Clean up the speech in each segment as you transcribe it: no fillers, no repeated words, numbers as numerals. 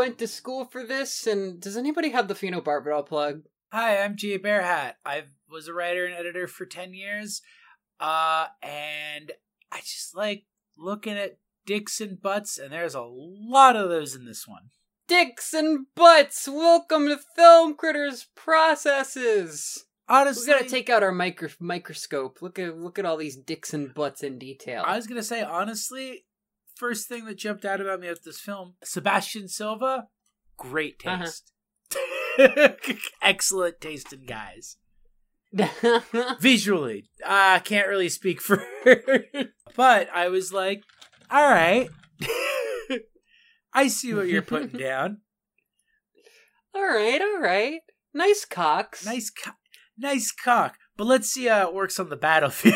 went to school for this, and does anybody have the phenobarbital plug? Hi, I'm G. Bearhat. I was a writer and editor for 10 years, and I just like looking at dicks and butts, and there's a lot of those in this one. Dicks and butts! Welcome to Film Critters Processes! Honestly, We gotta take out our microscope. Look at all these dicks and butts in detail. I was gonna say, honestly, first thing that jumped out about me with this film, Sebastian Silva, great taste. Excellent taste in guys. Visually, I can't really speak for but I was like, all right. I see what you're putting down. All right. Nice cocks. Nice cock. But let's see how it works on the battlefield.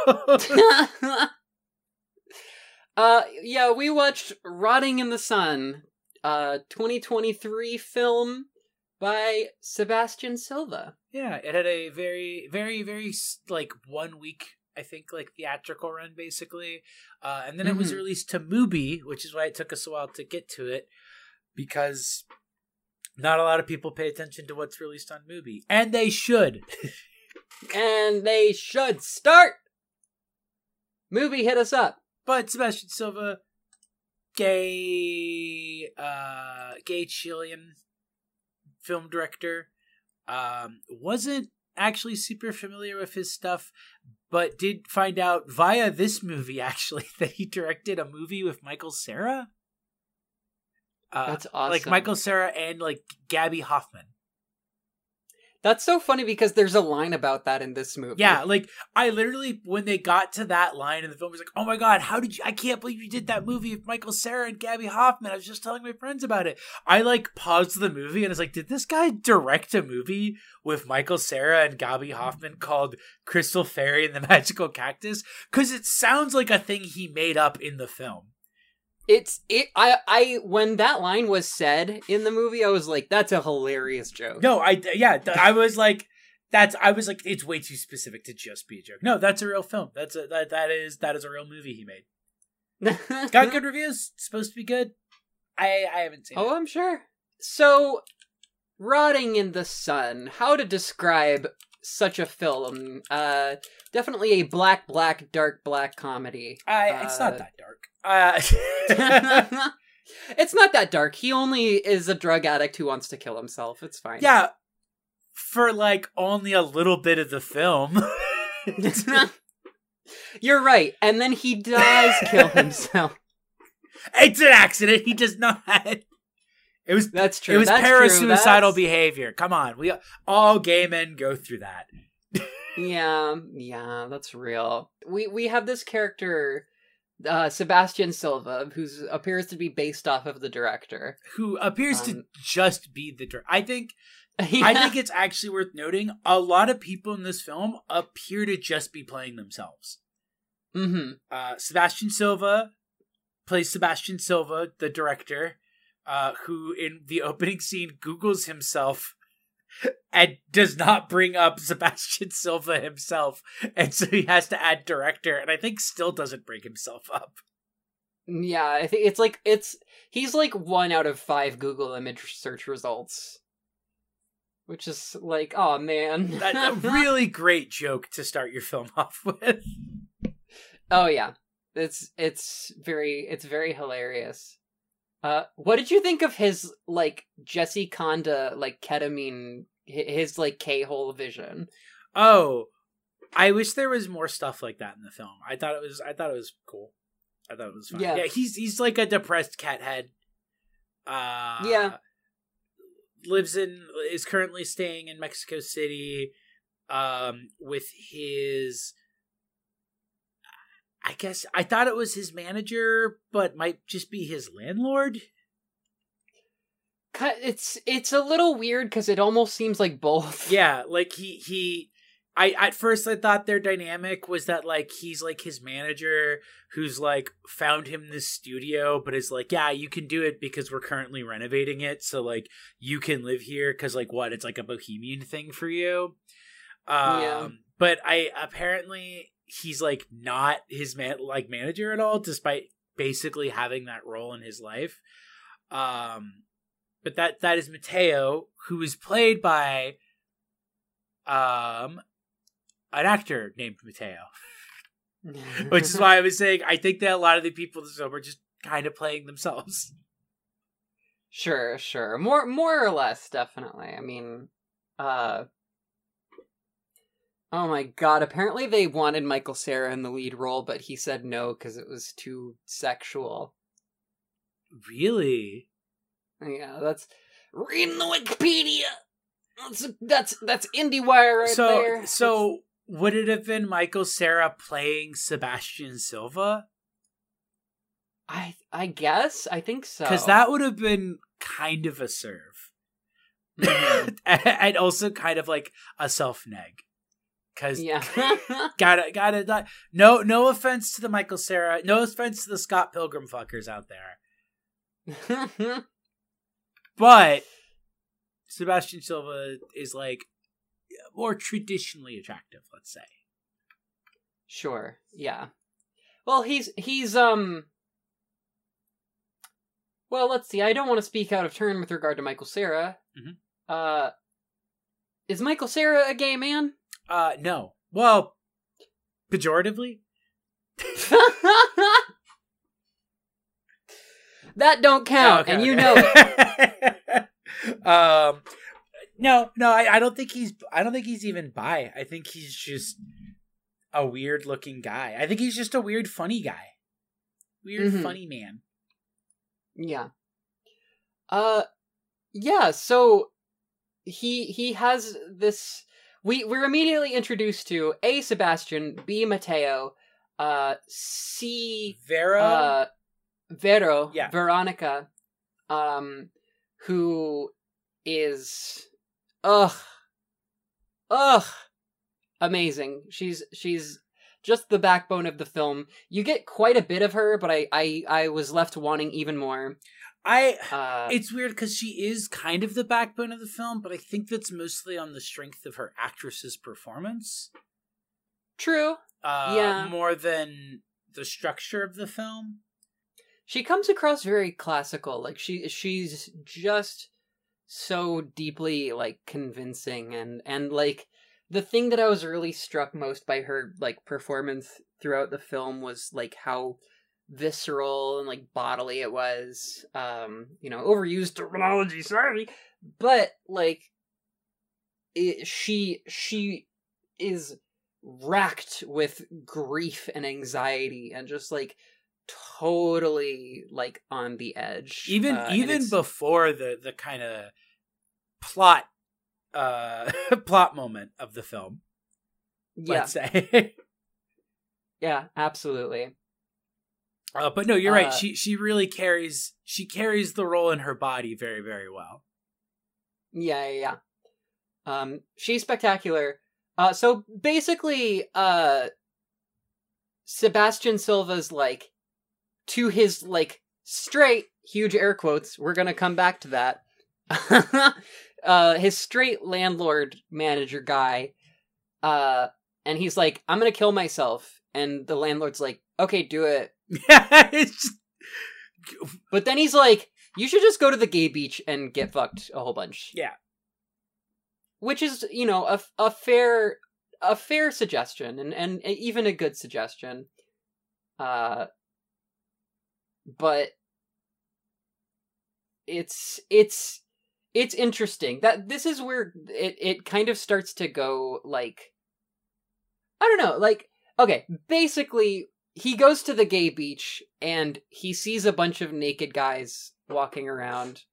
Yeah, we watched Rotting in the Sun, 2023 film by Sebastian Silva. Yeah, it had a very, very, very, like, 1 week, I think, like, theatrical run, basically. And then it was released to Mubi, which is why it took us a while to get to it, because not a lot of people pay attention to what's released on Mubi. And they should. And they should start! Mubi, hit us up. But Sebastian Silva, gay Chilean film director, wasn't actually super familiar with his stuff, but did find out via this movie, actually, that he directed a movie with Michael Cera. That's awesome. Like Michael Cera and like Gabby Hoffman. That's so funny because there's a line about that in this movie. Yeah, like I literally, when they got to that line in the film, I was like, oh my God, I can't believe you did that movie with Michael Cera and Gabby Hoffman. I was just telling my friends about it. I like paused the movie and I was like, did this guy direct a movie with Michael Cera and Gabby Hoffman called Crystal Fairy and the Magical Cactus? Because it sounds like a thing he made up in the film. I when that line was said in the movie, I was like, that's a hilarious joke. No, I was like, it's way too specific to just be a joke. No, that's a real film. That is a real movie he made. Got good reviews. It's supposed to be good. I haven't seen it. Oh, I'm sure. So, Rotting in the Sun. How to describe such a film? Definitely a dark black comedy. It's not that dark. It's not that dark. He only is a drug addict who wants to kill himself. It's fine. Yeah, for like only a little bit of the film. You're right. And then he does kill himself. It's an accident. He does not. That's true. It was That's parasuicidal behavior. Come on, we all gay men go through that. Yeah, that's real. We have this character, Sebastian Silva, who appears to be based off of the director, who appears to just be the director. I think yeah. it's actually worth noting a lot of people in this film appear to just be playing themselves. Sebastian Silva plays Sebastian Silva, the director, who in the opening scene Googles himself and does not bring up Sebastian Silva himself, and so he has to add director, and I think still doesn't bring himself up. Yeah, I think he's like 1 out of 5 Google image search results, which is like, oh man. That's a really great joke to start your film off with. Oh yeah, it's very hilarious. What did you think of his, like, Jesse Conda, like, ketamine, his, like, K-hole vision? Oh, I wish there was more stuff like that in the film. I thought it was cool. I thought it was fun. Yeah, he's like a depressed cat head. Yeah. Is currently staying in Mexico City, with his, I guess I thought it was his manager, but might just be his landlord. It's a little weird because it almost seems like both. Yeah, like I at first I thought their dynamic was that like he's like his manager who's like found him this studio, but is like, yeah, you can do it because we're currently renovating it, so like you can live here because like what, it's like a bohemian thing for you. Yeah. But apparently he's like not his manager at all, despite basically having that role in his life. but that is Mateo, who is played by an actor named Mateo. Which is why I was saying I think that a lot of the people in the film are just kind of playing themselves. Sure. More or less, definitely. I mean, oh my god, apparently they wanted Michael Cera in the lead role, but he said no because it was too sexual. Really? Yeah, that's reading the Wikipedia. That's IndieWire right there. So would it have been Michael Cera playing Sebastian Silva? I guess. I think so. Because that would have been kind of a serve. And also kind of like a self-neg. Because gotta no offense to the Michael Cera, no offense to the Scott Pilgrim fuckers out there. But Sebastian Silva is like more traditionally attractive, let's say. Sure. Yeah. Well, he's well, let's see. I don't want to speak out of turn with regard to Michael Cera. Mm-hmm. Is Michael Cera a gay man? No. Well, pejoratively? That don't count, and you know it. No, I don't think he's even bi. I think he's just a weird looking guy. I think he's just a weird funny guy. Weird funny man. Yeah. Yeah, so he has this we're immediately introduced to A, Sebastian, B, Mateo, C, Vero, yeah. Veronica, who is amazing. She's just the backbone of the film. You get quite a bit of her, but I was left wanting even more. It's weird because she is kind of the backbone of the film, but I think that's mostly on the strength of her actress's performance. True. Yeah. More than the structure of the film. She comes across very classical. Like she's just so deeply like convincing and like the thing that I was really struck most by her like performance throughout the film was like how visceral and like bodily it was. Overused terminology, sorry, but like she is racked with grief and anxiety and just like totally like on the edge. Even before the kind of plot moment of the film. Yeah. Let's say. Yeah, absolutely. But no, you're right. She really carries the role in her body very, very well. Yeah. She's spectacular. So basically, Sebastian Silva's like to his like straight huge air quotes. We're gonna come back to that. His straight landlord manager guy, and he's like, "I'm gonna kill myself," and the landlord's like, "Okay, do it." But then he's like, "You should just go to the gay beach and get fucked a whole bunch." Yeah, which is a fair suggestion and even a good suggestion. But it's interesting that this is where it kind of starts to go like, I don't know, like, okay, basically he goes to the gay beach and he sees a bunch of naked guys walking around,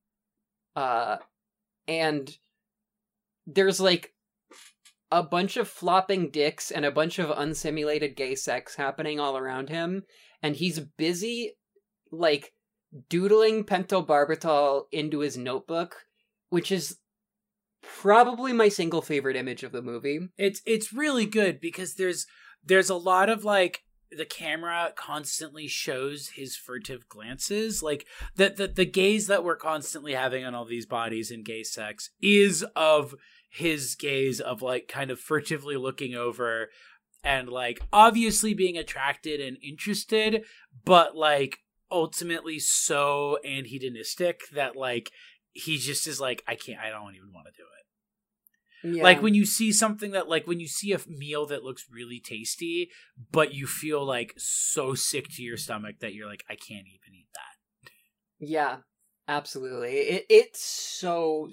and there's like a bunch of flopping dicks and a bunch of unsimulated gay sex happening all around him, and he's busy like doodling pentobarbital into his notebook, which is probably my single favorite image of the movie. It's really good because there's a lot of like the camera constantly shows his furtive glances, like the gaze that we're constantly having on all these bodies in gay sex is of his gaze of like kind of furtively looking over and like obviously being attracted and interested, but like ultimately so anhedonistic that like he just is like, I don't even want to do it. Yeah. Like when you see something that, like when you see a meal that looks really tasty, but you feel like so sick to your stomach that you're like, I can't even eat that. Yeah, absolutely. It's so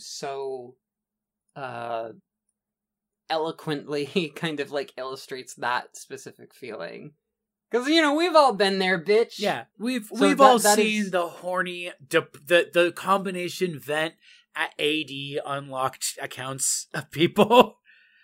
eloquently kind of like illustrates that specific feeling. Because, you know, we've all been there, bitch. Yeah, we've So all that seen is- the horny, the combination vent at AD unlocked accounts of people.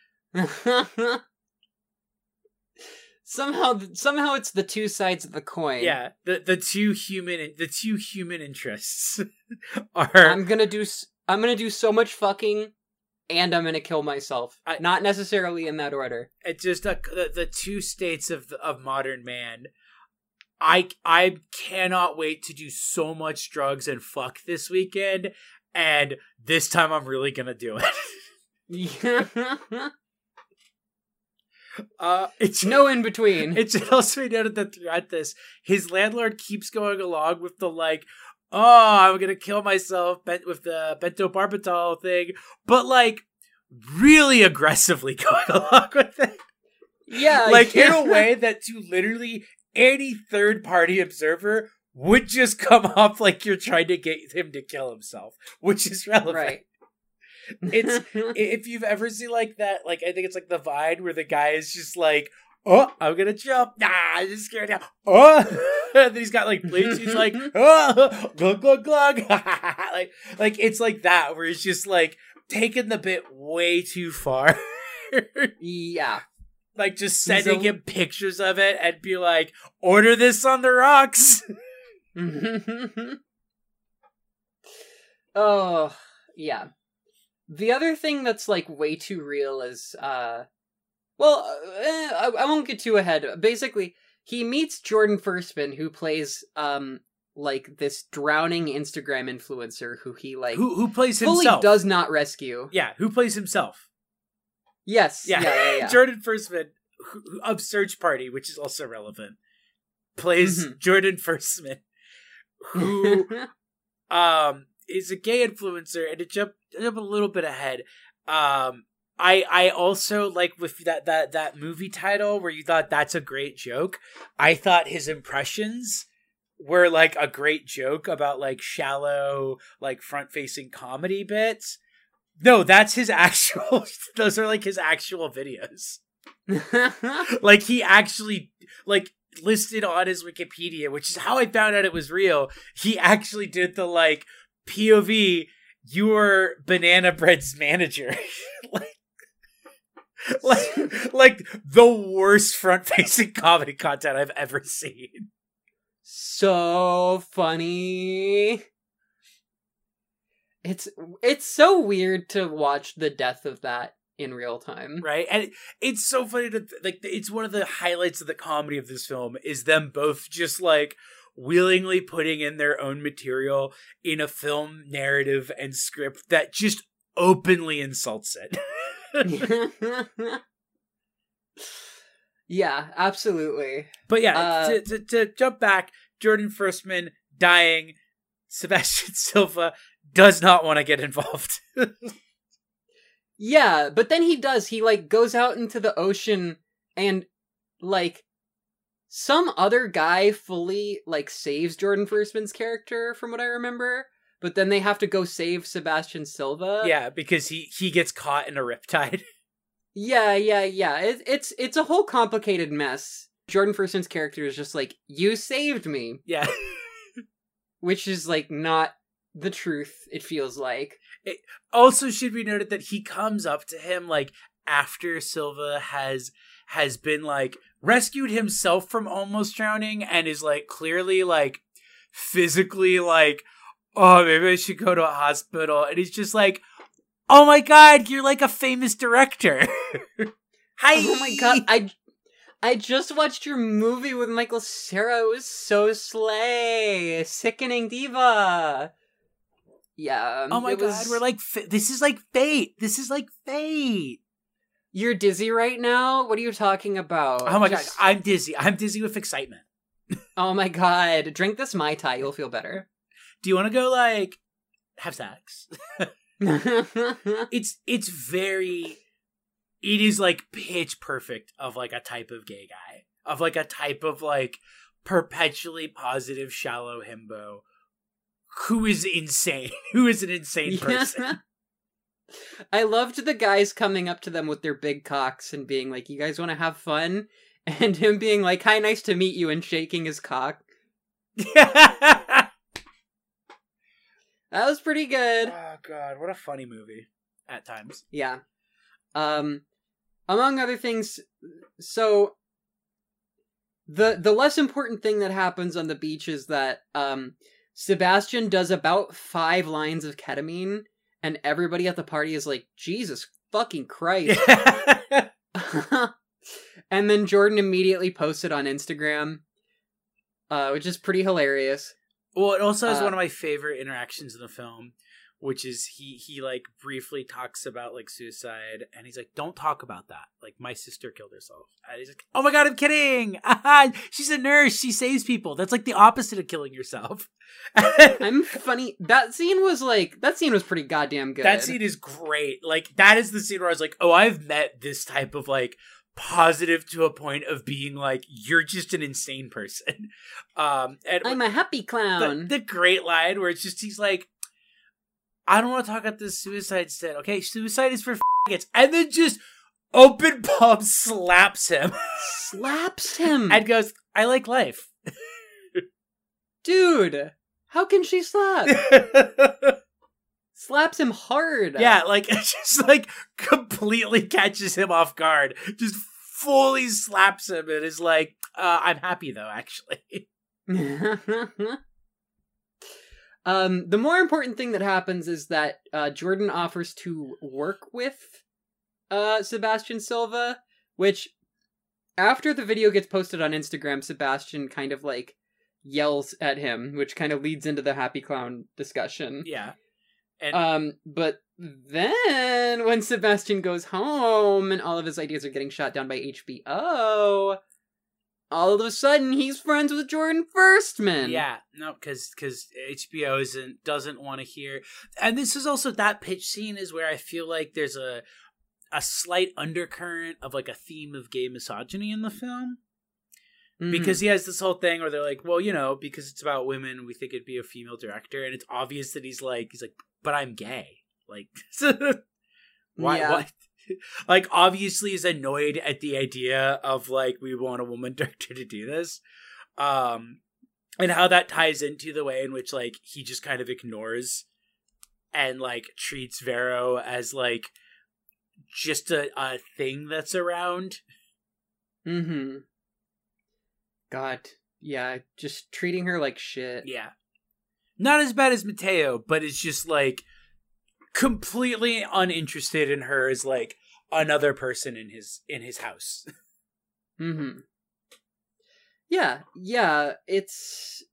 Somehow it's the two sides of the coin. Yeah, the two human interests are. I'm gonna do so much fucking, and I'm gonna kill myself. Not necessarily in that order. It's just the two states of modern man. I cannot wait to do so much drugs and fuck this weekend, and this time I'm really gonna do it. It's no in between. It should also be noted that throughout this, his landlord keeps going along with the like, oh, I'm gonna kill myself with the pentobarbital thing, but like really aggressively going along with it. Yeah, like in a way that to literally any third party observer would just come off like you're trying to get him to kill himself, which is relevant. Right. It's if you've ever seen like that, like I think it's like the Vine where the guy is just like, oh, I'm gonna jump. Nah, I'm just scared now. Oh, and then he's got like plates. He's like, oh, glug glug glug. like it's like that where he's just like taking the bit way too far. Yeah. Like just sending him pictures of it and be like, order this on the rocks. Oh, yeah. The other thing that's like way too real is, I won't get too ahead. Basically, he meets Jordan Firstman, who plays, like this drowning Instagram influencer who he like who plays fully himself. does not rescue. Yeah, who plays himself. Yes. Yeah. Jordan Firstman of Search Party, which is also relevant, plays Jordan Firstman, who is a gay influencer. And to jump a little bit ahead, I also like with that movie title where you thought that's a great joke. I thought his impressions were like a great joke about like shallow, like front facing comedy bits. No, that's his actual. Those are like his actual videos. Like he actually like listed on his Wikipedia, which is how I found out it was real. He actually did the like POV. You were Banana Bread's manager. like the worst front facing comedy content I've ever seen. So funny. It's so weird to watch the death of that in real time. Right? And it's so funny to like it's one of the highlights of the comedy of this film is them both just like willingly putting in their own material in a film narrative and script that just openly insults it. Yeah, absolutely. But yeah, to jump back, Jordan Firstman dying, Sebastian Silva does not want to get involved. Yeah, but then he does. He, like, goes out into the ocean and, like, some other guy fully, like, saves Jordan Firstman's character, from what I remember. But then they have to go save Sebastian Silva. Yeah, because he gets caught in a riptide. Yeah. It's a whole complicated mess. Jordan Firstman's character is just like, you saved me. Yeah. Which is, like, not the truth, it feels like. It also should be noted that he comes up to him, like, after Silva has been, like, rescued himself from almost drowning and is, like, clearly, like, physically, like, oh, maybe I should go to a hospital. And he's just like, oh my god, you're like a famous director. Hi. Oh my god, I just watched your movie with Michael Cera. It was so slay. Sickening diva. Yeah. Oh my god, we're like, this is like fate. This is like fate. You're dizzy right now? What are you talking about? Oh my god, I'm dizzy. I'm dizzy with excitement. Oh my god. Drink this Mai Tai, you'll feel better. Do you want to go, like, have sex. It's very, it is like pitch perfect of like a type of gay guy, of like a type of like perpetually positive shallow himbo who is insane, who is an insane person. I loved the guys coming up to them with their big cocks and being like, you guys want to have fun? And him being like, hi, nice to meet you, and shaking his cock. That was pretty good. Oh god, what a funny movie at times. Yeah. Among other things, so the less important thing that happens on the beach is that Sebastian does about 5 lines of ketamine, and everybody at the party is like, Jesus fucking Christ. And then Jordan immediately posted on Instagram, which is pretty hilarious. Well, it also has one of my favorite interactions in the film, which is he like briefly talks about like suicide, and he's like, "Don't talk about that. Like, my sister killed herself." And he's like, "Oh my god, I'm kidding. She's a nurse. She saves people. That's like the opposite of killing yourself." I'm funny. That scene was pretty goddamn good. That scene is great. Like, that is the scene where I was like, "Oh, I've met this type of like positive to a point of being like, you're just an insane person." And I'm a happy clown. The great line where it's just, he's like, "I don't want to talk about this suicide set. Okay, suicide is for faggots," and then just open palm slaps him. And goes, "I like life." Dude, how can she slap? Slaps him hard. Yeah, like, just like completely catches him off guard. Just fully slaps him and is like, "I'm happy though, actually." The more important thing that happens is that Jordan offers to work with Sebastian Silva, which after the video gets posted on Instagram, Sebastian kind of like yells at him, which kind of leads into the happy clown discussion. Yeah. And but then when Sebastian goes home and all of his ideas are getting shot down by HBO, all of a sudden he's friends with Jordan Firstman. Yeah, no, because HBO doesn't want to hear. And this is also, that pitch scene is where I feel like there's a slight undercurrent of like a theme of gay misogyny in the film. Mm-hmm. Because he has this whole thing where they're like, well, you know, because it's about women, we think it'd be a female director, and it's obvious that he's like, "But I'm gay." Like, why? Yeah. What? Like, obviously he's annoyed at the idea of like, we want a woman director to do this. And how that ties into the way in which like he just kind of ignores and like treats Vero as like just a thing that's around. Mm-hmm. God, yeah, just treating her like shit. Yeah. Not as bad as Mateo, but it's just like completely uninterested in her as like another person in his house. Mm-hmm. Yeah, it's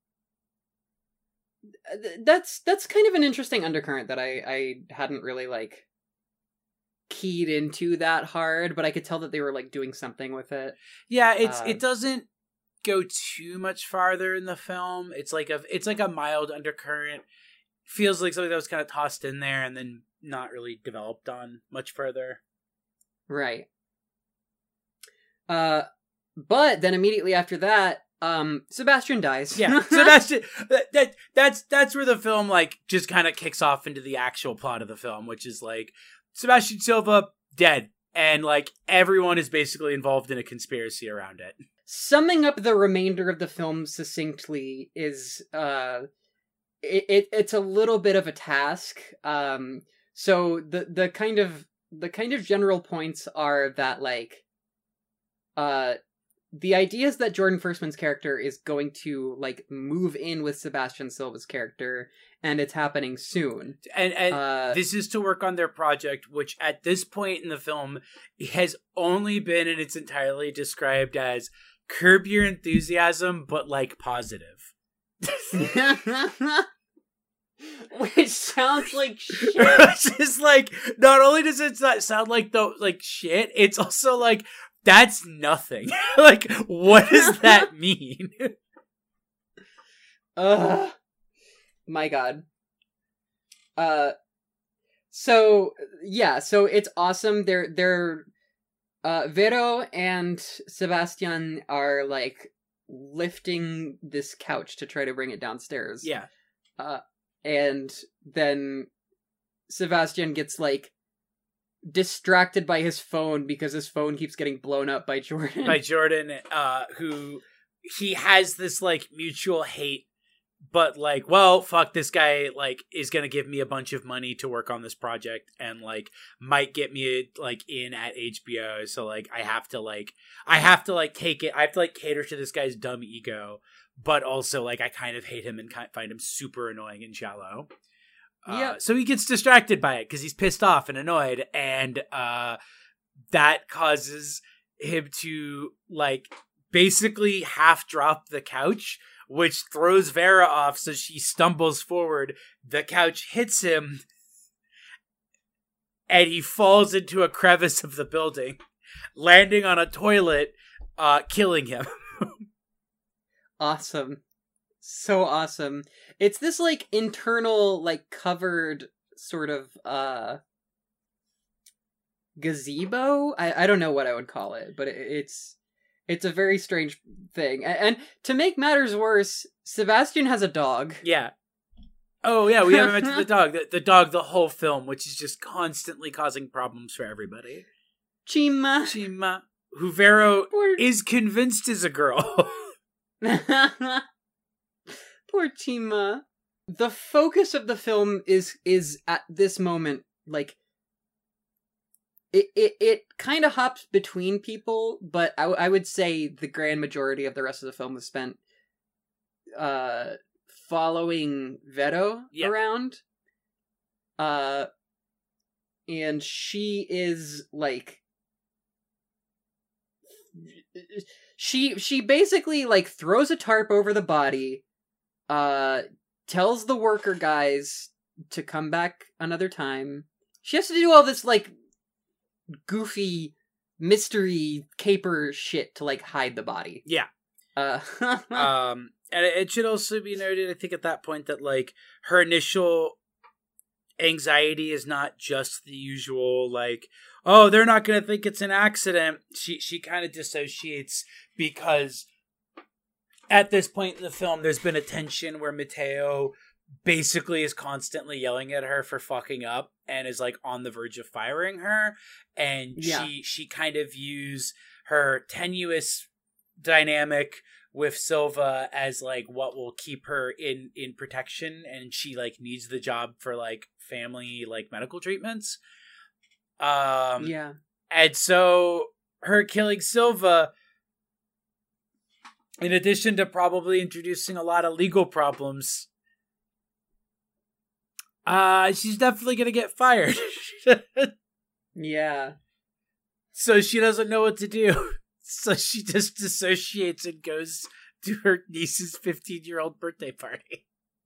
that's kind of an interesting undercurrent that I hadn't really like keyed into that hard, but I could tell that they were like doing something with it. Yeah, it doesn't go too much farther in the film. It's like a mild undercurrent. Feels like something that was kind of tossed in there and then not really developed on much further. Right. But then immediately after that, Sebastian dies. Yeah, Sebastian. That's where the film like just kind of kicks off into the actual plot of the film, which is like Sebastian Silva dead, and like everyone is basically involved in a conspiracy around it. Summing up the remainder of the film succinctly is it's a little bit of a task. So the kind of general points are that like the idea is that Jordan Firstman's character is going to like move in with Sebastian Silva's character, and it's happening soon. And this is to work on their project, which at this point in the film has only been and it's entirely described as Curb Your Enthusiasm, but like positive. Which sounds like shit. It's just like, not only does it not sound like shit, it's also like, that's nothing. Like, what does that mean? My God. So yeah, so it's awesome. They're Vero and Sebastian are like lifting this couch to try to bring it downstairs. Yeah. And then Sebastian gets like distracted by his phone because his phone keeps getting blown up by Jordan. By Jordan, who he has this like mutual hate, but like, well, fuck, this guy like is gonna give me a bunch of money to work on this project and like might get me like in at HBO. So like I have to take it. I have to like cater to this guy's dumb ego, but also like I kind of hate him and find him super annoying and shallow. Yeah. So he gets distracted by it because he's pissed off and annoyed, and that causes him to like basically half drop the couch, which throws Vera off, so she stumbles forward. The couch hits him, and he falls into a crevice of the building, landing on a toilet, killing him. Awesome. So awesome. It's this like internal, like covered sort of gazebo. I don't know what I would call it, but it's a very strange thing. And to make matters worse, Sebastian has a dog. Yeah. Oh yeah, we haven't mentioned the dog. The dog the whole film, which is just constantly causing problems for everybody. Chima, who Vero is convinced is a girl. Poor Chima. The focus of the film is at this moment like it kind of hops between people, but I would say the grand majority of the rest of the film was spent following Vero around. And she is like she basically like throws a tarp over the body, tells the worker guys to come back another time. She has to do all this like goofy mystery caper shit to like hide the body. Yeah. And it should also be noted, I think, at that point that like her initial anxiety is not just the usual like, oh, they're not going to think it's an accident. She kind of dissociates because at this point in the film, there's been a tension where Matteo basically is constantly yelling at her for fucking up and is like on the verge of firing her. And she kind of views her tenuous dynamic with Silva as like what will keep her in protection, and she like needs the job for like family like medical treatments. And so her killing Silva, in addition to probably introducing a lot of legal problems, she's definitely gonna get fired. Yeah. So she doesn't know what to do. So she just dissociates and goes to her niece's 15-year-old birthday party.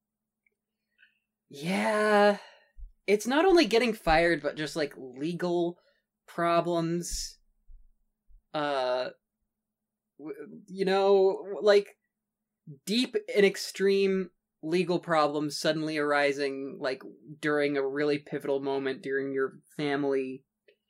Yeah. It's not only getting fired, but just like legal problems. You know, like deep and extreme legal problems suddenly arising like during a really pivotal moment during your family's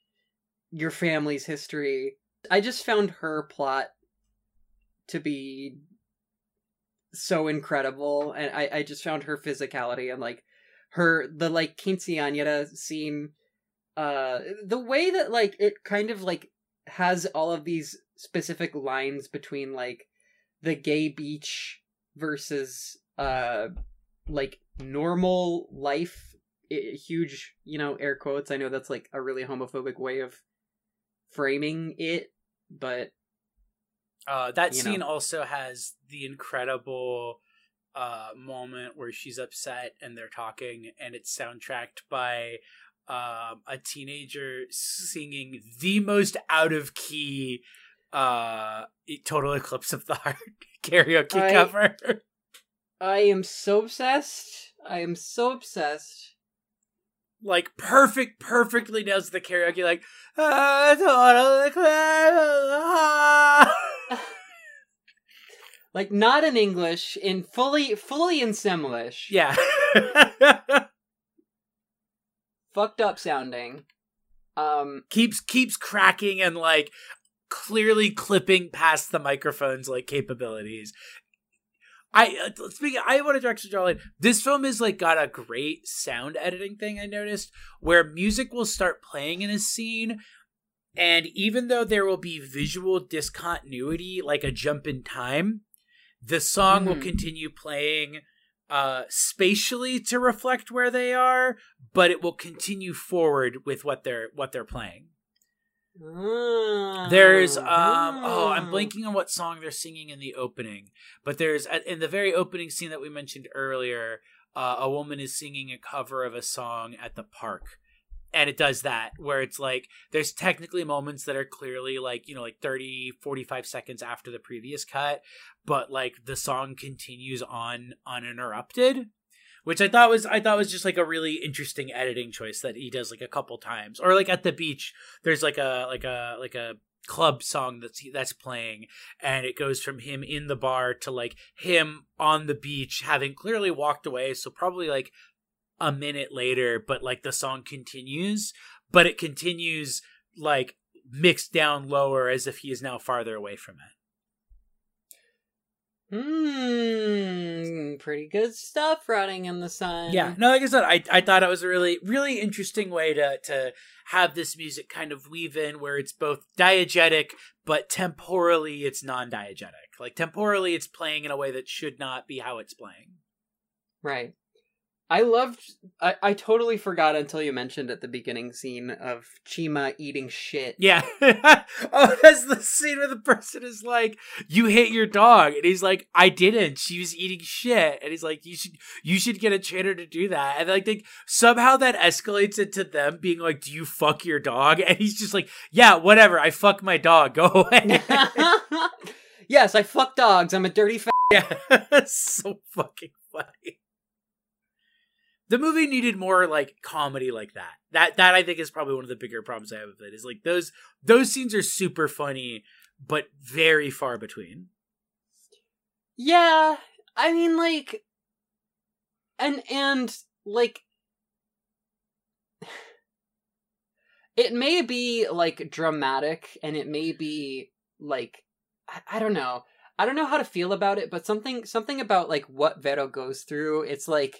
history. I just found her plot to be so incredible, and I just found her physicality and like the like quinceañera scene, the way that like it kind of like has all of these specific lines between like the gay beach versus like normal life, huge, you know, air quotes. I know that's like a really homophobic way of framing it, but that scene also has the incredible moment where she's upset and they're talking, and it's soundtracked by a teenager singing the most out of key Total Eclipse of the Heart karaoke cover. I am so obsessed. Like perfectly does the karaoke, like Total Eclipse. Like not in English, in fully in Semlish. Yeah. fucked up sounding. Keeps cracking and like clearly clipping past the microphone's like capabilities. I want to direct Jarlin. This film is like got a great sound editing thing. I noticed where music will start playing in a scene, and even though there will be visual discontinuity, like a jump in time, the song will continue playing spatially to reflect where they are, but it will continue forward with what they're playing. There's I'm blanking on what song they're singing in the opening, but there's in the very opening scene that we mentioned earlier, a woman is singing a cover of a song at the park, and it does that where it's like there's technically moments that are clearly like, you know, like 30-45 seconds after the previous cut, but like the song continues on uninterrupted, which I thought was just like a really interesting editing choice that he does like a couple times. Or like at the beach, there's like a club song that's playing, and it goes from him in the bar to like him on the beach having clearly walked away, so probably like a minute later, but like the song continues, but it continues like mixed down lower as if he is now farther away from it. Pretty good stuff, Rotting in the Sun. Yeah, no, like I said, I thought it was a really, really interesting way to have this music kind of weave in where it's both diegetic, but temporally it's non-diegetic. Like temporally it's playing in a way that should not be how it's playing. Right. I totally forgot until you mentioned at the beginning scene of Chima eating shit. Yeah. Oh, that's the scene where the person is like, "You hit your dog." And he's like, "I didn't. She was eating shit." And he's like, you should get a trainer to do that. And like somehow that escalates into them being like, "Do you fuck your dog?" And he's just like, "Yeah, whatever. I fuck my dog. Go away." Yes, I fuck dogs. I'm a dirty Yeah. So fucking funny. The movie needed more like comedy like that. That I think is probably one of the bigger problems I have with it. Is like those scenes are super funny, but very far between. Yeah, I mean, like, and like, it may be like dramatic, and it may be like, I don't know how to feel about it, but something about like what Vero goes through, it's like.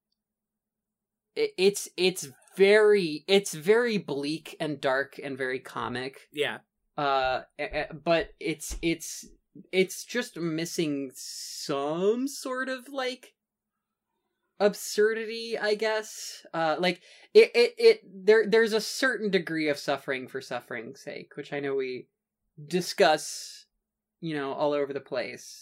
It's very bleak and dark and very comic. Yeah. But it's just missing some sort of like absurdity, I guess. Like there's a certain degree of suffering for suffering's sake, which I know we discuss, you know, all over the place.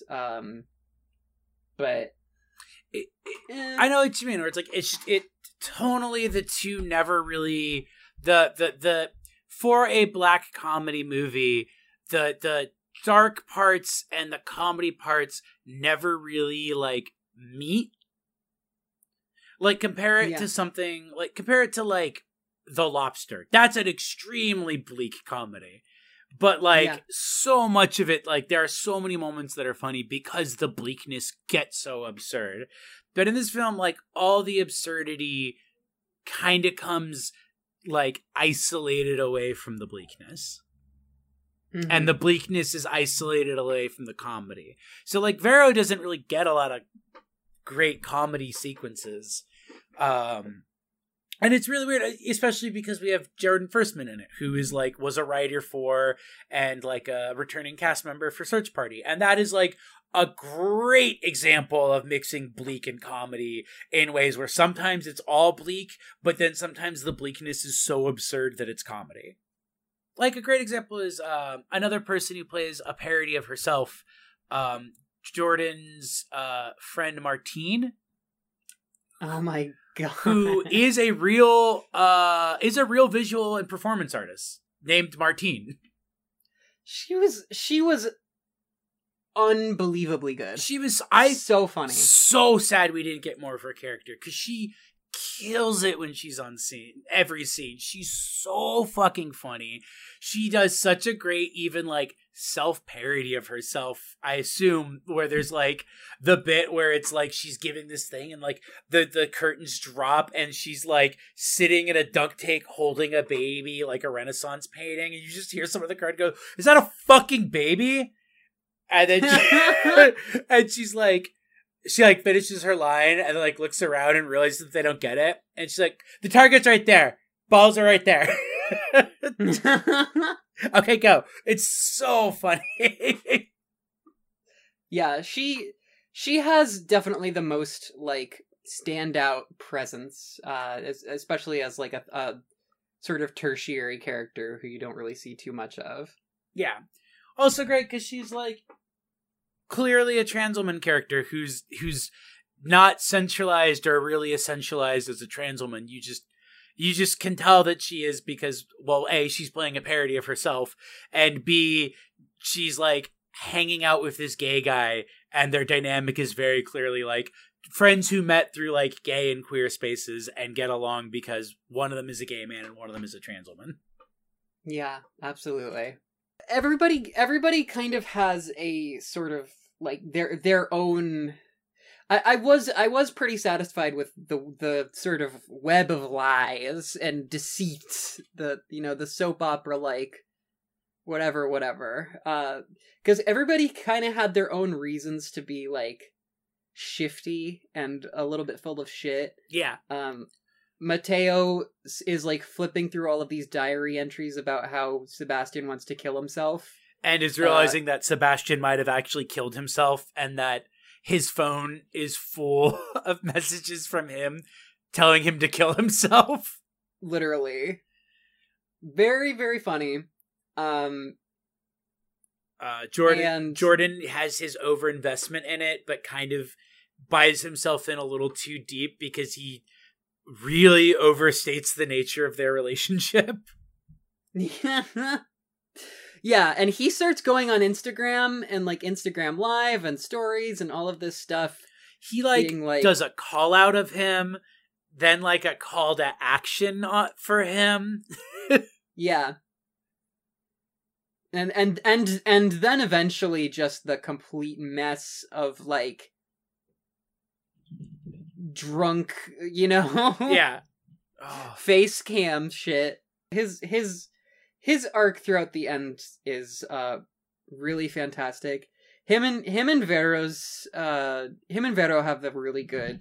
But I know what you mean. Or it's like it tonally the two never really the for a black comedy movie, the dark parts and the comedy parts never really like meet. Like compare it to something like The Lobster. That's an extremely bleak comedy. But like so much of it, like there are so many moments that are funny because the bleakness gets so absurd. But in this film, like all the absurdity kind of comes like isolated away from the bleakness. Mm-hmm. And the bleakness is isolated away from the comedy. So like Vero doesn't really get a lot of great comedy sequences. And it's really weird, especially because we have Jordan Firstman in it, who is like was a writer for and like a returning cast member for Search Party, and that is like a great example of mixing bleak and comedy in ways where sometimes it's all bleak, but then sometimes the bleakness is so absurd that it's comedy. Like a great example is another person who plays a parody of herself, Jordan's friend Martine. Oh my God. Who is a real visual and performance artist named Martine. She was unbelievably good. She was so funny. So sad we didn't get more of her character because she kills it when she's on scene. Every scene, she's so fucking funny. she does such a great, even like self-parody of herself, I assume, where there's like the bit where it's like she's giving this thing and like the curtains drop and she's like sitting in a duct tape holding a baby, like a Renaissance painting, and you just hear some of the crowd go, "Is that a fucking baby?" And then and she like finishes her line and like looks around and realizes that they don't get it, and she's like, "The target's right there, balls are right there." Okay, go. It's so funny. Yeah, she has definitely the most like standout presence, especially as like a sort of tertiary character who you don't really see too much of. Yeah. Also great because she's like clearly a trans woman character who's not centralized or really essentialized as a trans woman. You just can tell that she is because, well, A, she's playing a parody of herself, and B, she's like hanging out with this gay guy, and their dynamic is very clearly like friends who met through like gay and queer spaces and get along because one of them is a gay man and one of them is a trans woman. Yeah, absolutely. Everybody kind of has a sort of like their own. I was pretty satisfied with the sort of web of lies and deceit, the soap opera like whatever, because everybody kind of had their own reasons to be like shifty and a little bit full of shit. Yeah. Mateo is like flipping through all of these diary entries about how Sebastian wants to kill himself, and is realizing that Sebastian might have actually killed himself, and that his phone is full of messages from him telling him to kill himself. Literally. Very, very funny. Jordan has his overinvestment in it, but kind of buys himself in a little too deep because he really overstates the nature of their relationship. Yeah, and he starts going on Instagram and like Instagram Live and stories and all of this stuff. He like does a call out of him, then like a call to action for him. Yeah. And then eventually just the complete mess of like drunk, Yeah. Face cam shit. His arc throughout the end is really fantastic. Him and Vero have a really good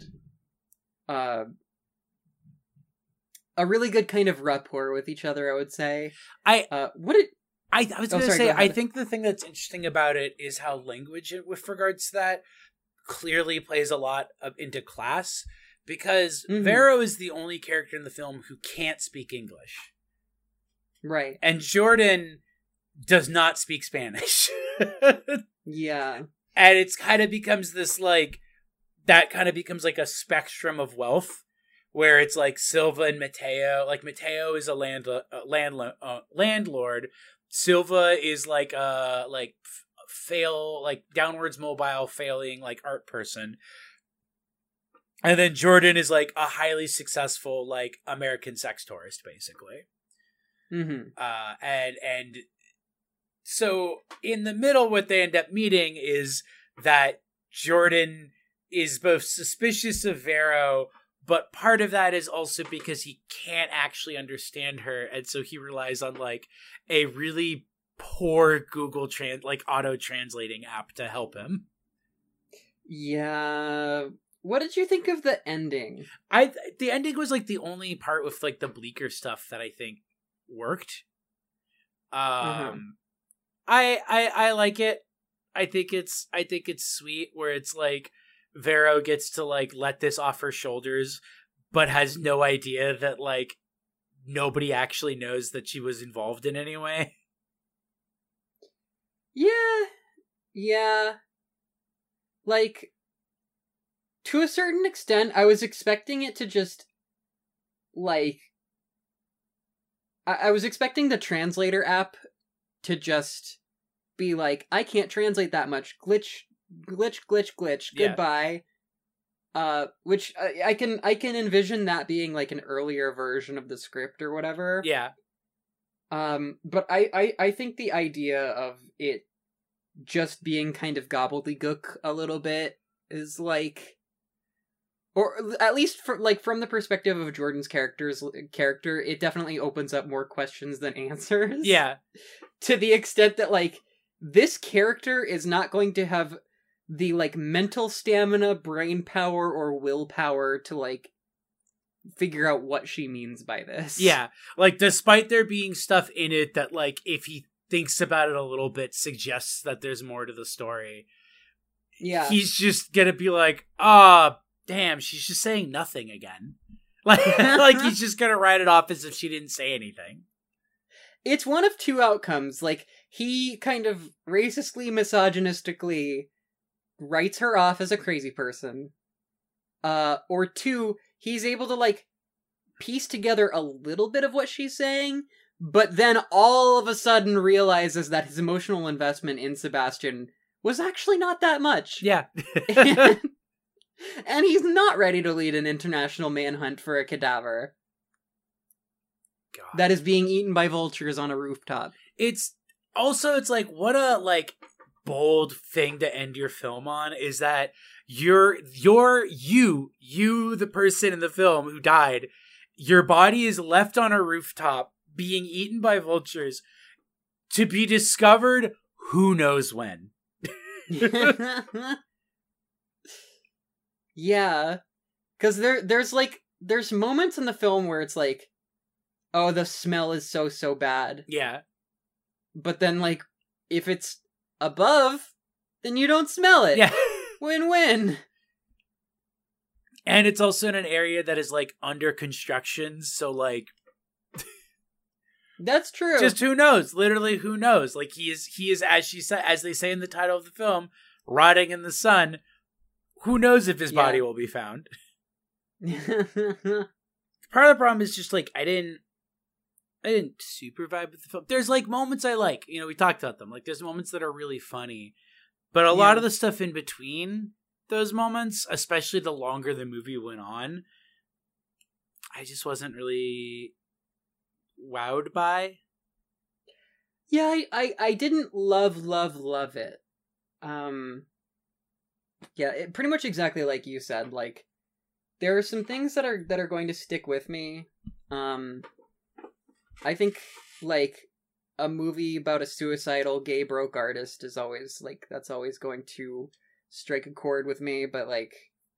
kind of rapport with each other, I would say. I was going to say, I think the thing that's interesting about it is how language, with regards to that, clearly plays a lot into class, because Vero is the only character in the film who can't speak English. Right. And Jordan does not speak Spanish. Yeah. And it's kind of becomes this like, that kind of becomes like a spectrum of wealth, where it's like Silva and Mateo. Like Mateo is a landlord. Silva is like a downwards mobile failing like art person. And then Jordan is like a highly successful like American sex tourist, basically. Mm-hmm. And so in the middle, what they end up meeting is that Jordan is both suspicious of Vero, but part of that is also because he can't actually understand her, and so he relies on like a really poor Google auto translating app to help him. Yeah. What did you think of the ending? The ending was like the only part with like the bleaker stuff that I think worked. I like it. I think it's sweet where it's like Vero gets to like let this off her shoulders, but has no idea that like nobody actually knows that she was involved in any way. Yeah. Like, to a certain extent, I was expecting it to just like I was expecting the translator app to just be like, I can't translate that much. Glitch. Goodbye. Which I can envision that being like an earlier version of the script or whatever. Yeah. But I think the idea of it just being kind of gobbledygook a little bit is like, or at least from the perspective of Jordan's character, it definitely opens up more questions than answers. Yeah. To the extent that like this character is not going to have the like mental stamina, brain power, or willpower to like figure out what she means by this. Yeah. Like, despite there being stuff in it that, like, if he thinks about it a little bit, suggests that there's more to the story. Yeah. He's just gonna be like, ah, damn, she's just saying nothing again. Like he's just gonna write it off as if she didn't say anything. It's one of two outcomes. Like, he kind of racistly, misogynistically writes her off as a crazy person. Or two, he's able to, like, piece together a little bit of what she's saying, but then all of a sudden realizes that his emotional investment in Sebastian was actually not that much. Yeah. And he's not ready to lead an international manhunt for a cadaver God. that is being eaten by vultures on a rooftop. It's also, it's like, what a, like, bold thing to end your film on, is that you, the person in the film who died, your body is left on a rooftop being eaten by vultures to be discovered who knows when. Yeah, because there's moments in the film where it's like, oh, the smell is so bad. Yeah. But then, like, if it's above, then you don't smell it. Yeah. Win-win. And it's also in an area that is, like, under construction, so, like, that's true. just who knows? Literally, who knows? Like, he is, as they say in the title of the film, rotting in the sun. Who knows if his body will be found? Part of the problem is just, like, I didn't super vibe with the film. There's, like, moments I like. You know, we talked about them. Like, there's moments that are really funny. But a lot of the stuff in between those moments, especially the longer the movie went on, I just wasn't really wowed by. Yeah, I didn't love it. Yeah, pretty much exactly like you said. Like, there are some things that are going to stick with me. I think, like, a movie about a suicidal gay broke artist is always, like, that's always going to strike a chord with me, but, like,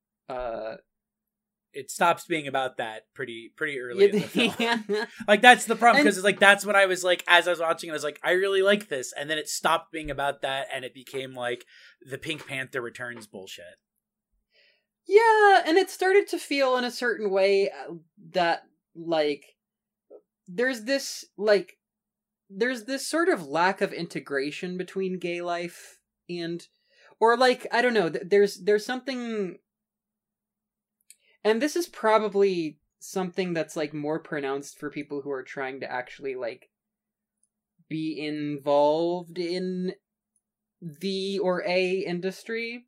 it stops being about that pretty early in the film. Yeah. Like, that's the problem, because it's like, that's what I was like, as I was watching it, I was like, I really like this, and then it stopped being about that, and it became like the Pink Panther Returns bullshit. Yeah, and it started to feel in a certain way that, like, there's this sort of lack of integration between gay life and, or, like, I don't know, there's something, and this is probably something that's, like, more pronounced for people who are trying to actually, like, be involved in the or a industry.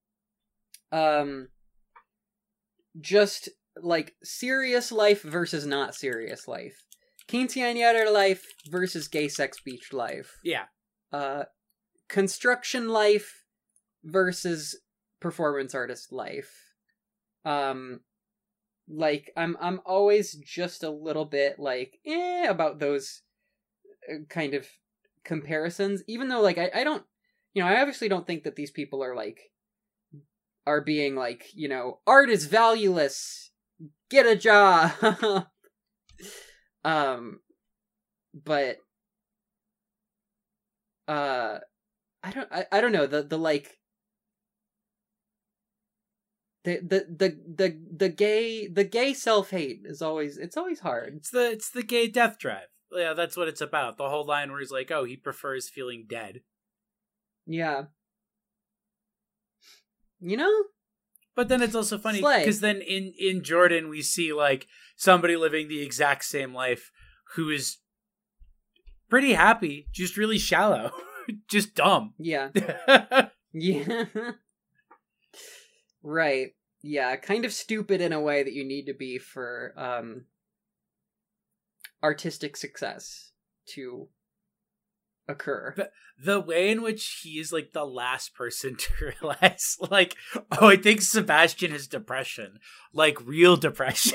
Just, like, serious life versus not serious life. Quinceañera life versus gay sex beach life. Yeah. Construction life versus performance artist life. Like, I'm always just a little bit, like, about those kind of comparisons, even though, like, I don't, you know, I obviously don't think that these people are being like, you know, art is valueless, get a job. But I don't know, the like the gay self-hate is always, it's always hard. It's the gay death drive. Yeah, that's what it's about. The whole line where he's like, oh, he prefers feeling dead. Yeah. You know? But then it's also funny because then in Jordan we see, like, somebody living the exact same life who is pretty happy, just really shallow, just dumb. Yeah. Yeah. Right. Yeah, kind of stupid in a way that you need to be for artistic success, to occur. The way in which he is like the last person to realize, like, oh, I think Sebastian has depression, like real depression,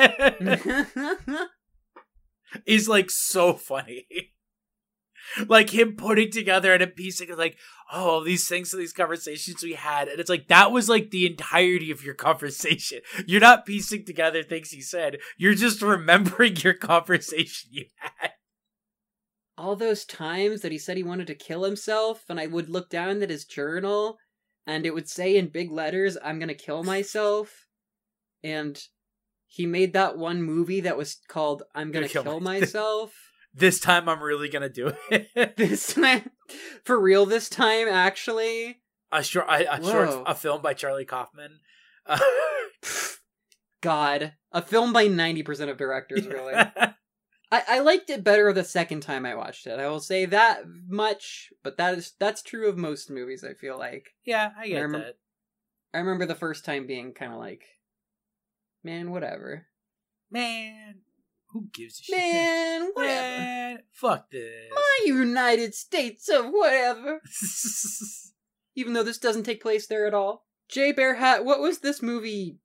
is like so funny. Like him putting together and piecing like, oh, these things, these conversations we had, and it's like that was like the entirety of your conversation. You're not piecing together things he said. You're just remembering your conversation you had. All those times that he said he wanted to kill himself, and I would look down at his journal, and it would say in big letters, "I'm gonna kill myself." And he made that one movie that was called "I'm gonna kill myself." This time I'm really gonna do it. This time, for real. This time, actually, a film by Charlie Kaufman. God, a film by 90% of directors, really. I liked it better the second time I watched it. I will say that much, but that's true of most movies, I feel like. Yeah, I get that. I remember the first time being kind of like, man, whatever. Man, who gives a shit? Man, whatever. Man, fuck this. My United States of whatever. Even though this doesn't take place there at all. Jay Bearhat, what was this movie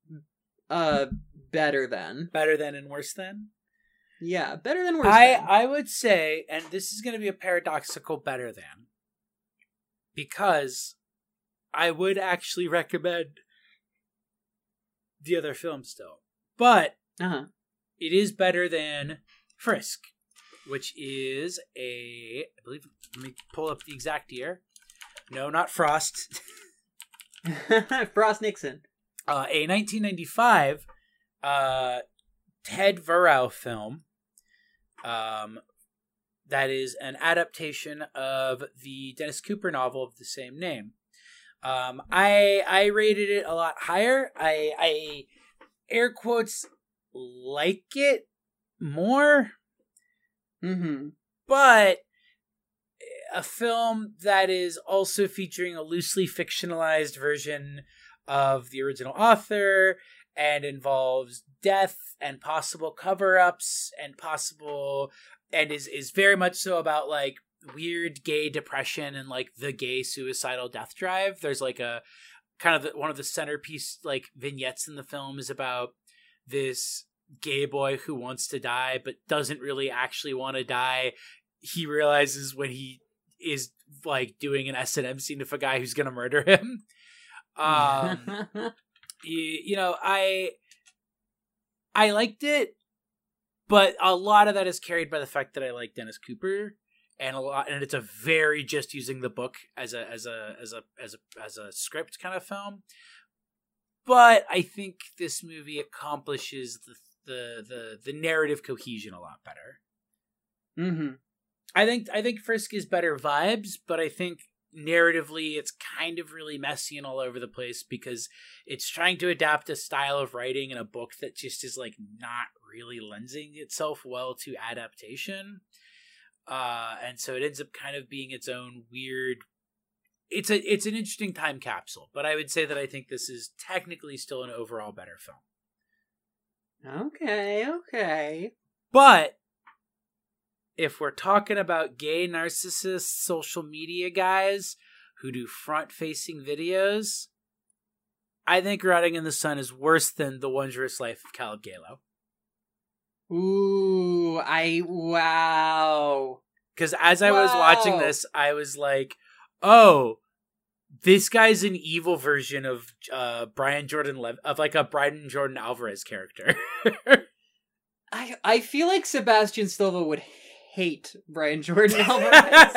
better than? Better than and worse than? Yeah, better than worse than. I would say, and this is going to be a paradoxical better than, because I would actually recommend the other film still. But it is better than Frisk, which is I believe, let me pull up the exact year. No, not Frost. Frost Nixon. A 1995 Ted Varau film. That is an adaptation of the Dennis Cooper novel of the same name. I rated it a lot higher. I air quotes like it more. Mm-hmm. But a film that is also featuring a loosely fictionalized version of the original author and involves death and possible cover-ups and is very much so about like weird gay depression and like the gay suicidal death drive. There's like a kind of one of the centerpiece like vignettes in the film is about this gay boy who wants to die but doesn't really actually want to die. He realizes when he is like doing an S&M scene with a guy who's gonna murder him. You know, I liked it, but a lot of that is carried by the fact that I like Dennis Cooper, and it's a very just using the book as a script kind of film. But I think this movie accomplishes the narrative cohesion a lot better. Mm-hmm. I think Frisk is better vibes, but I think narratively it's kind of really messy and all over the place because it's trying to adapt a style of writing in a book that just is like not really lensing itself well to adaptation. And so it ends up kind of being its own weird. It's an interesting time capsule, but I would say that I think this is technically still an overall better film. Okay. But if we're talking about gay narcissists, social media guys who do front-facing videos, I think Rotting in the Sun is worse than The Wondrous Life of Caleb Galo. Ooh, wow. Because as I was watching this, I was like, oh, this guy's an evil version of Brian Jordan Alvarez character. I feel like Sebastian Silva would hate Brian Jordan Alvarez.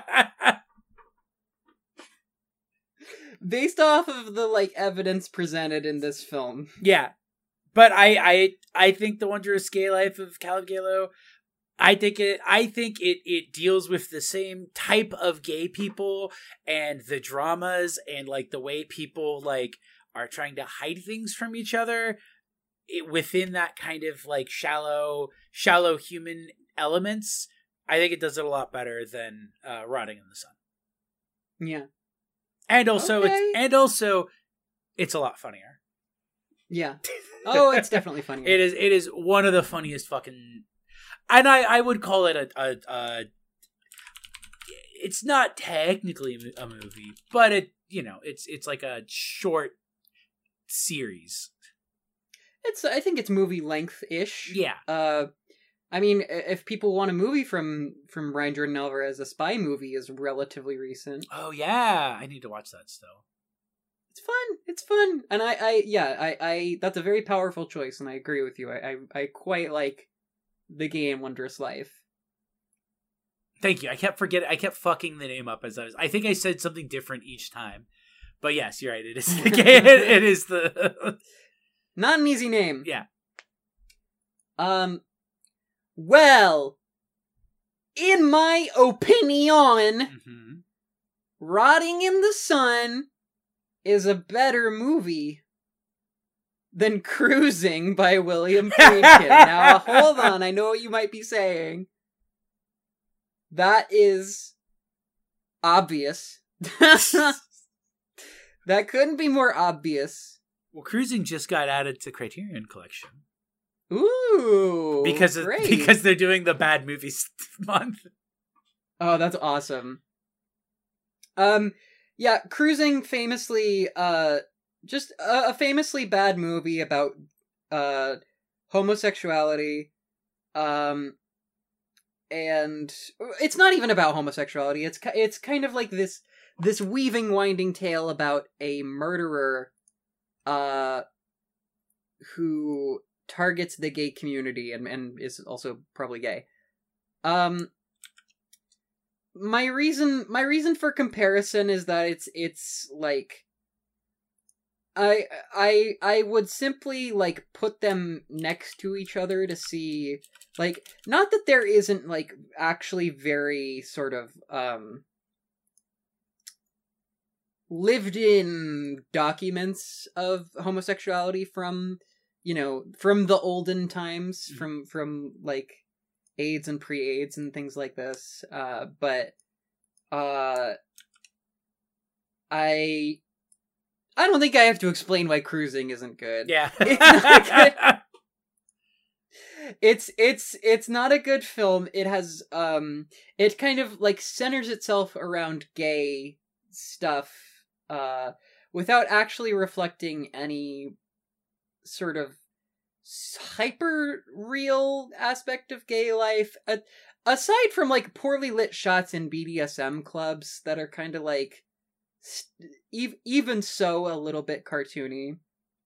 Based off of the like evidence presented in this film. Yeah. But I think The Wondrous Gay Life of Caleb Galo, I think it deals with the same type of gay people and the dramas and like the way people like are trying to hide things from each other within that kind of like shallow human elements. I think it does it a lot better than Rotting in the Sun. Yeah. And also it's a lot funnier. Yeah. Oh, it's definitely funnier. It is one of the funniest fucking. And I would call it a it's not technically a movie, but it's like a short series. I think it's movie length ish. Yeah. I mean, if people want a movie from Ryan Jordan Alvarez, a spy movie is relatively recent. Oh yeah, I need to watch that still. It's fun, and I that's a very powerful choice, and I agree with you. I quite like The Gay and Wondrous Life. Thank you. I kept fucking the name up as I think I said something different each time. But yes, you're right. It is the gay. It is the not an easy name. Yeah. Well, in my opinion, Rotting in the Sun is a better movie than Cruising by William Friedkin. Now, hold on. I know what you might be saying. That is obvious. That couldn't be more obvious. Well, Cruising just got added to Criterion Collection. Ooh, because they're doing the bad movies month. Oh, that's awesome. Yeah, Cruising famously, just a famously bad movie about homosexuality. And it's not even about homosexuality. It's kind of like this weaving, winding tale about a murderer, who targets the gay community and is also probably gay. My reason for comparison is that it's like I would simply like put them next to each other to see, like, not that there isn't like actually very sort of lived in documents of homosexuality from the olden times, from like AIDS and pre-AIDS and things like this, but I don't think I have to explain why Cruising isn't good. Yeah. It's not a good film. It has it kind of like centers itself around gay stuff without actually reflecting any sort of hyper real aspect of gay life, aside from like poorly lit shots in BDSM clubs that are kind of like even so a little bit cartoony.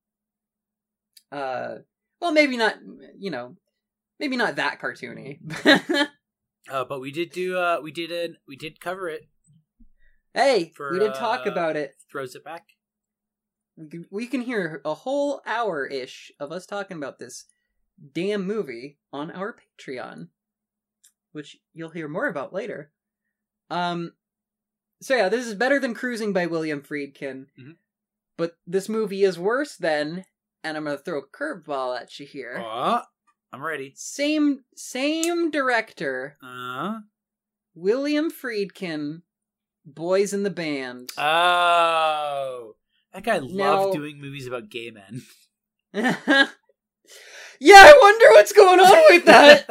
Well, maybe not, maybe not that cartoony. But we did cover it. Hey, we did talk about it. Throws it back. We can hear a whole hour-ish of us talking about this damn movie on our Patreon, which you'll hear more about later. So yeah, this is better than Cruising by William Friedkin, but this movie is worse than, and I'm gonna throw a curveball at you here. I'm ready. Same director. William Friedkin, Boys in the Band. Oh. That guy loved doing movies about gay men. Yeah, I wonder what's going on with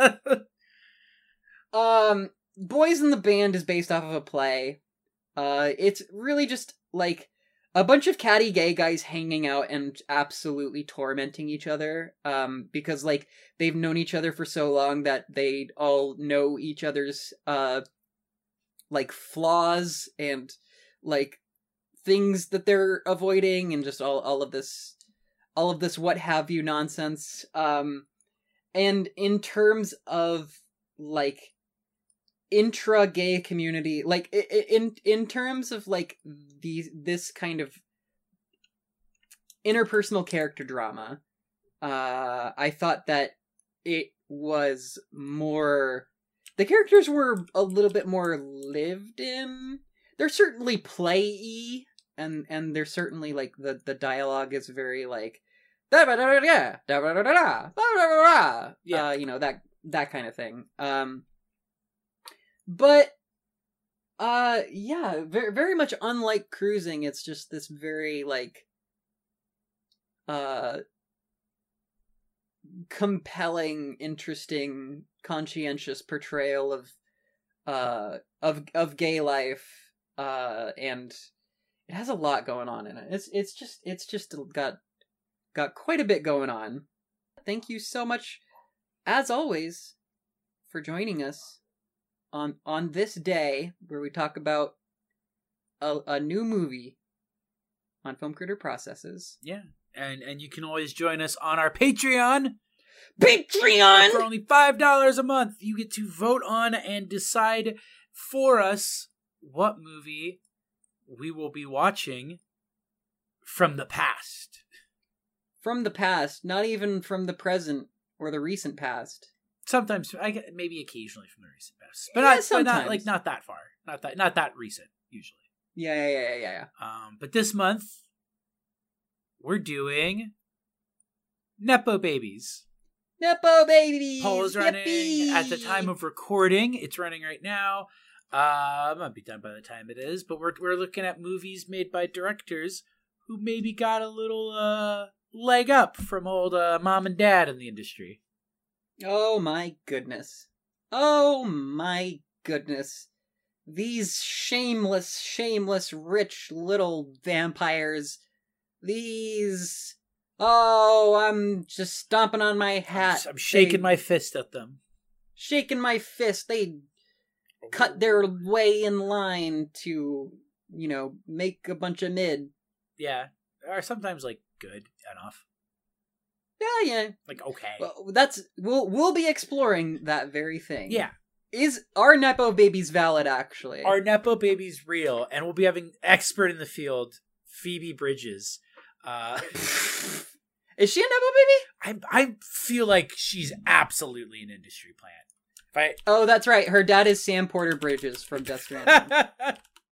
that. Boys in the Band is based off of a play. It's really just like a bunch of catty gay guys hanging out and absolutely tormenting each other. Because like they've known each other for so long that they all know each other's like flaws and like things that they're avoiding, and just all of this what have you nonsense. And in terms of like intra-gay community, like in terms of like this kind of interpersonal character drama, I thought that it was more, the characters were a little bit more lived in. They're certainly play-y, and they're certainly like the dialogue is very like that kind of thing. But yeah, very very much unlike Cruising. It's just this very like compelling, interesting, conscientious portrayal of gay life, and it has a lot going on in it. It's just got quite a bit going on. Thank you so much, as always, for joining us on this day where we talk about a new movie on Film Critter Processes. Yeah. And you can always join us on our Patreon. For only $5 a month, you get to vote on and decide for us what movie we will be watching from the past. From the past, not even from the present or the recent past. Sometimes, maybe occasionally from the recent past, but not that far, not that recent usually. Yeah. But this month we're doing Nepo Babies. Nepo Babies! Paul is running at the time of recording. It's running right now. It might be done by the time it is, but we're looking at movies made by directors who maybe got a little leg up from old mom and dad in the industry. Oh my goodness. These shameless, rich little vampires. I'm just stomping on my hat. I'm shaking my fist at them. Shaking my fist. They cut their way in line to, make a bunch of mid. Yeah. Or sometimes, good enough. Yeah. Okay. Well, we'll be exploring that very thing. Yeah. Are Nepo Babies valid, actually? Are Nepo Babies real? And we'll be having expert in the field, Phoebe Bridges. Is she a Nepo Baby? I feel like she's absolutely an industry plant. Oh, that's right. Her dad is Sam Porter Bridges from Death Stranding.